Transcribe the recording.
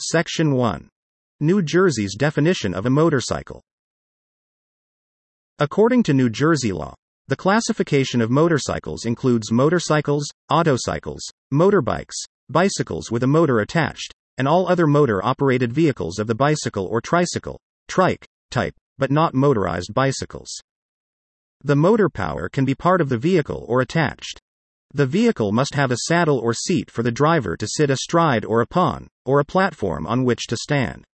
Section 1. New Jersey's definition of a motorcycle. According to New Jersey law, the classification of motorcycles includes motorcycles, autocycles, motorbikes, bicycles with a motor attached, and all other motor-operated vehicles of the bicycle or tricycle, trike, type, but not motorized bicycles. The motor power can be part of the vehicle or attached. The vehicle must have a saddle or seat for the driver to sit astride or upon, or a platform on which to stand.